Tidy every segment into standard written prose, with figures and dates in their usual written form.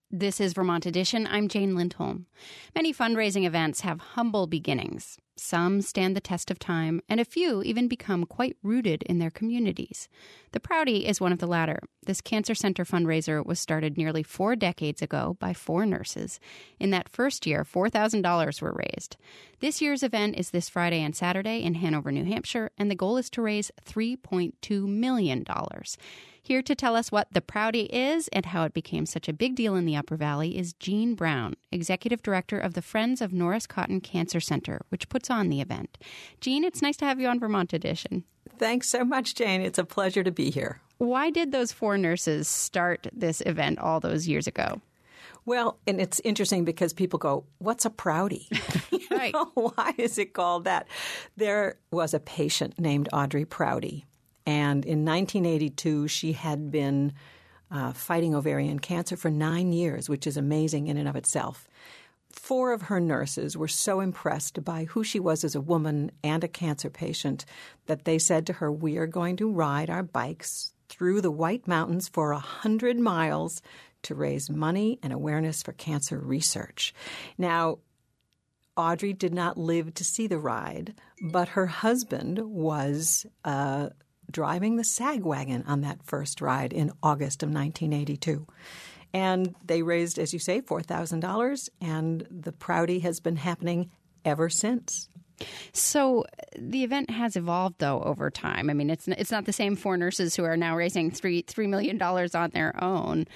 This is Vermont Edition. I'm Jane Lindholm. Many fundraising events have humble beginnings. Some stand the test of time, and a few even become quite rooted in their communities. The Prouty is one of the latter. This cancer center fundraiser was started nearly 4 decades ago by 4 nurses. In that first year, $4,000 were raised. This year's event is this Friday and Saturday in Hanover, New Hampshire, and the goal is to raise $3.2 million. Here to tell us what the Prouty is and how it became such a big deal in the Upper Valley is Jean Brown, Executive Director of the Friends of Norris Cotton Cancer Center, which puts on the event. Jean, it's nice to have you on Vermont Edition. Thanks so much, Jane. It's a pleasure to be here. Why did those 4 nurses start this event all those years ago? Well, and it's interesting because people go, what's a Prouty? Right. Why is it called that? There was a patient named Audrey Prouty, and in 1982 she had been fighting ovarian cancer for 9 years, which is amazing in and of itself. 4 of her nurses were so impressed by who she was as a woman and a cancer patient that they said to her, we are going to ride our bikes through the White Mountains for 100 miles to raise money and awareness for cancer research. Now, Audrey did not live to see the ride, but her husband was driving the sag wagon on that first ride in August of 1982. And they raised, as you say, $4,000, and the Prouty has been happening ever since. So the event has evolved, though, over time. I mean, it's not the same 4 nurses who are now raising $3 million on their own.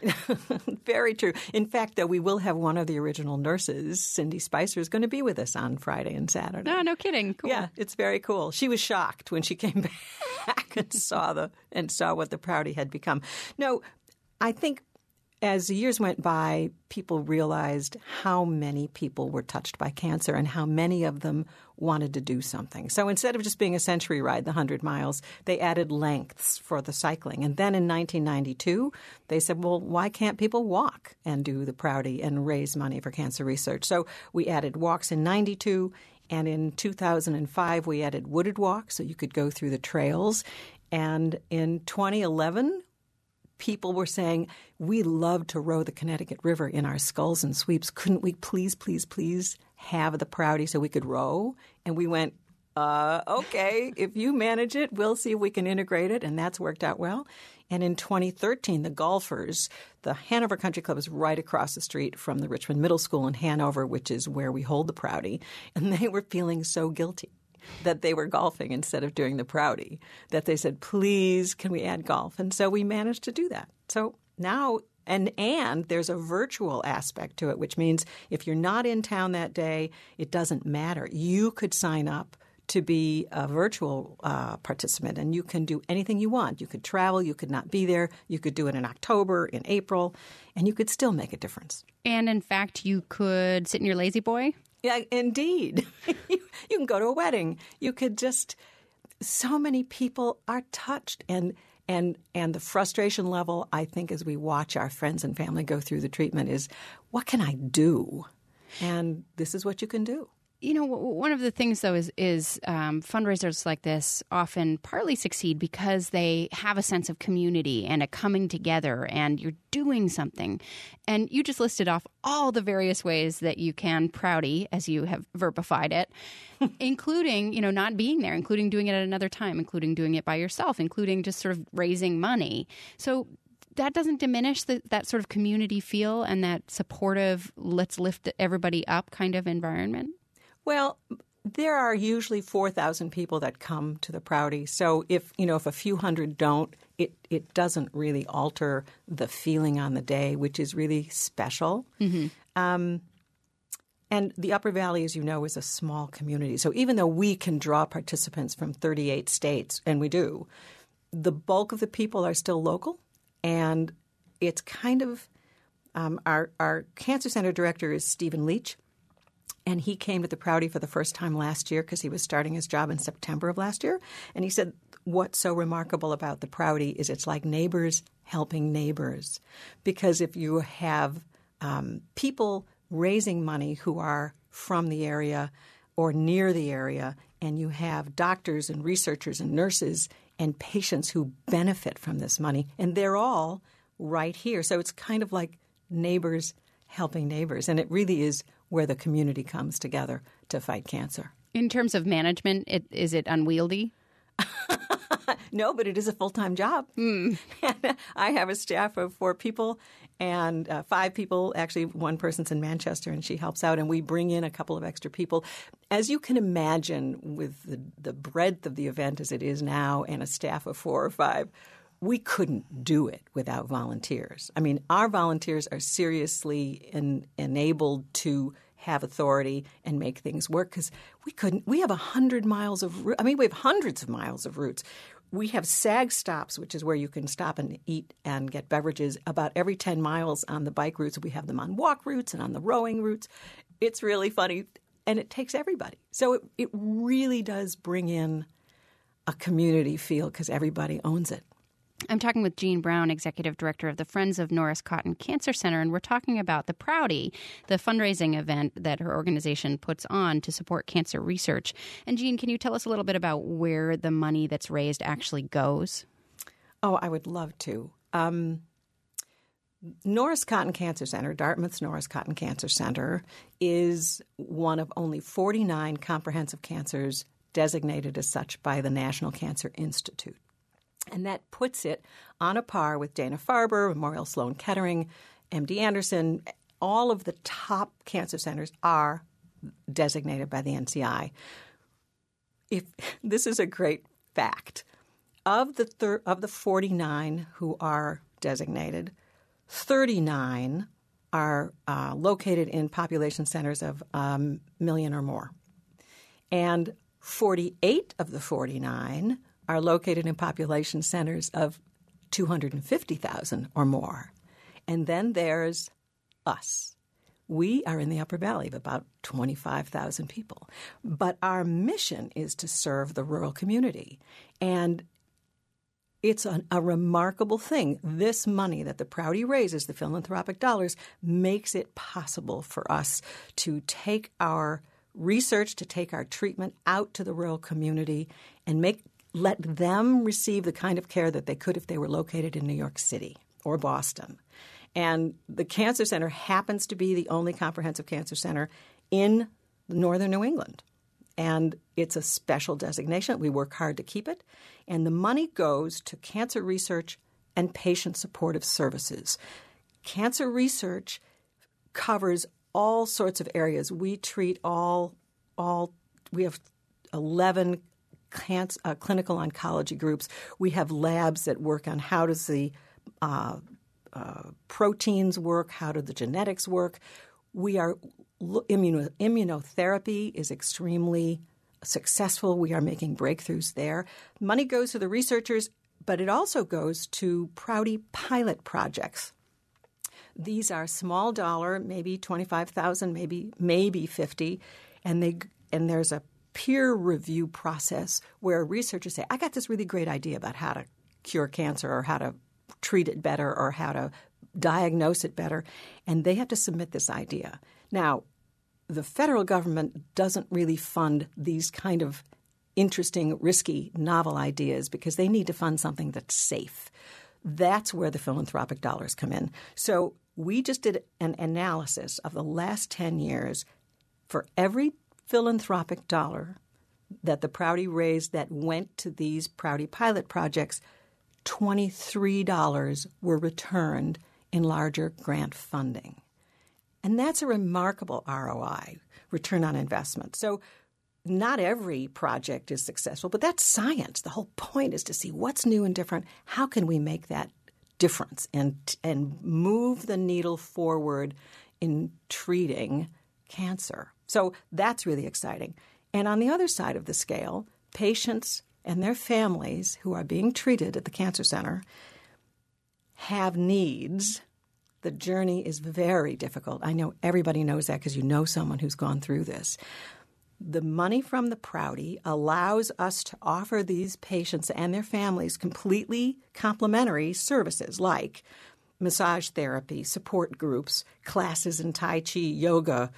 Very true. In fact, though, we will have one of the original nurses, Cindy Spicer, is going to be with us on Friday and Saturday. No kidding. Cool. Yeah, it's very cool. She was shocked when she came back and saw what the Prouty had become. No, I think as the years went by, people realized how many people were touched by cancer and how many of them wanted to do something. So instead of just being a century ride, the 100 miles, they added lengths for the cycling. And then in 1992, they said, well, why can't people walk and do the Prouty and raise money for cancer research? So we added walks in 92, and in 2005, we added wooded walks so you could go through the trails. And in 2011, people were saying, we love to row the Connecticut River in our sculls and sweeps. Couldn't we please have the Prouty so we could row? And we went, okay, if you manage it, we'll see if we can integrate it. And that's worked out well. And in 2013, the golfers, the Hanover Country Club is right across the street from the Richmond Middle School in Hanover, which is where we hold the Prouty. And they were feeling so guilty that they were golfing instead of doing the Prouty, that they said, please, can we add golf? And so we managed to do that. So now, and there's a virtual aspect to it, which means if you're not in town that day, it doesn't matter. You could sign up to be a virtual participant, and you can do anything you want. You could travel. You could not be there. You could do it in October, in April, and you could still make a difference. And in fact, you could sit in your lazy boy? Yeah, indeed. You can go to a wedding. You could just – so many people are touched. And the frustration level, I think, as we watch our friends and family go through the treatment is, what can I do? And this is what you can do. You know, one of the things, though, is fundraisers like this often partly succeed because they have a sense of community and a coming together, and you're doing something. And you just listed off all the various ways that you can Prouty, as you have verbified it, including, not being there, including doing it at another time, including doing it by yourself, including just sort of raising money. So that doesn't diminish that sort of community feel and that supportive, let's lift everybody up kind of environment? Well, there are usually 4,000 people that come to the Prouty. So if a few hundred don't, it doesn't really alter the feeling on the day, which is really special. Mm-hmm. And the Upper Valley, as you know, is a small community. So even though we can draw participants from 38 states, and we do, the bulk of the people are still local. And it's kind of our cancer center director is Stephen Leach. And he came to the Prouty for the first time last year because he was starting his job in September of last year. And he said, what's so remarkable about the Prouty is it's like neighbors helping neighbors. Because if you have people raising money who are from the area or near the area, and you have doctors and researchers and nurses and patients who benefit from this money, and they're all right here. So it's kind of like neighbors helping neighbors. And it really is where the community comes together to fight cancer. In terms of management, is it unwieldy? No, but it is a full-time job. I have a staff of 4 people and 5 people. Actually, one person's in Manchester, and she helps out, and we bring in a couple of extra people. As you can imagine, with the breadth of the event as it is now and a staff of 4 or 5, we couldn't do it without volunteers. I mean, our volunteers are seriously enabled to have authority and make things work because we have 100 miles of route. I mean, we have hundreds of miles of routes. We have SAG stops, which is where you can stop and eat and get beverages about every 10 miles on the bike routes. We have them on walk routes and on the rowing routes. It's really funny, and it takes everybody. So it really does bring in a community feel because everybody owns it. I'm talking with Jean Brown, Executive Director of the Friends of Norris Cotton Cancer Center, and we're talking about the Prouty, the fundraising event that her organization puts on to support cancer research. And Jean, can you tell us a little bit about where the money that's raised actually goes? Oh, I would love to. Norris Cotton Cancer Center, Dartmouth's Norris Cotton Cancer Center, is one of only 49 comprehensive cancers designated as such by the National Cancer Institute. And that puts it on a par with Dana-Farber, Memorial Sloan Kettering, MD Anderson. All of the top cancer centers are designated by the NCI. This is a great fact. Of the 49 who are designated, 39 are located in population centers of a million or more. And 48 of the 49 are located in population centers of 250,000 or more. And then there's us. We are in the Upper Valley of about 25,000 people. But our mission is to serve the rural community. And it's a remarkable thing. This money that the Prouty raises, the philanthropic dollars, makes it possible for us to take our research, to take our treatment out to the rural community and let them receive the kind of care that they could if they were located in New York City or Boston. And the Cancer Center happens to be the only comprehensive cancer center in northern New England. And it's a special designation. We work hard to keep it. And the money goes to cancer research and patient supportive services. Cancer research covers all sorts of areas. We treat we have 11 clinical oncology groups. We have labs that work on how does the proteins work, how do the genetics work. We are immunotherapy is extremely successful. We are making breakthroughs there. Money goes to the researchers, but it also goes to Prouty pilot projects. These are small dollar, maybe $25,000, maybe $50,000, and there's a peer review process where researchers say, I got this really great idea about how to cure cancer or how to treat it better or how to diagnose it better, and they have to submit this idea. Now, the federal government doesn't really fund these kind of interesting, risky, novel ideas because they need to fund something that's safe. That's where the philanthropic dollars come in. So we just did an analysis of the last 10 years. For every philanthropic dollar that the Prouty raised that went to these Prouty pilot projects, $23 were returned in larger grant funding. And that's a remarkable ROI, return on investment. So not every project is successful, but that's science. The whole point is to see what's new and different. How can we make that difference and move the needle forward in treating cancer? So that's really exciting. And on the other side of the scale, patients and their families who are being treated at the Cancer Center have needs. The journey is very difficult. I know everybody knows that because you know someone who's gone through this. The money from the Prouty allows us to offer these patients and their families completely complimentary services like massage therapy, support groups, classes in Tai Chi, yoga,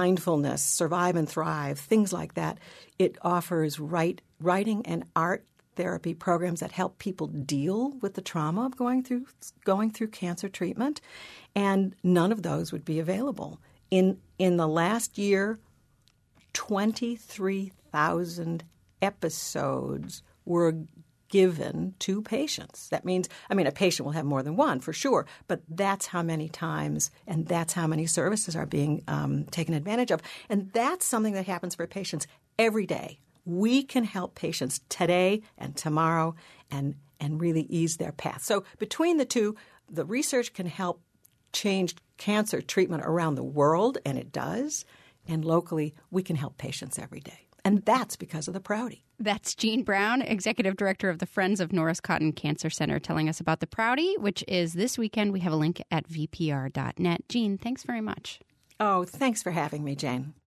mindfulness, survive and thrive, things like that. It offers writing and art therapy programs that help people deal with the trauma of going through cancer treatment, and none of those would be available. In the last year, 23,000 episodes were given to patients. That means, a patient will have more than one for sure, but that's how many times and that's how many services are being taken advantage of. And that's something that happens for patients every day. We can help patients today and tomorrow and really ease their path. So between the two, the research can help change cancer treatment around the world, and it does. And locally, we can help patients every day. And that's because of the Prouty. That's Jean Brown, Executive Director of the Friends of Norris Cotton Cancer Center, telling us about the Prouty, which is this weekend. We have a link at vpr.net. Jean, thanks very much. Oh, thanks for having me, Jane.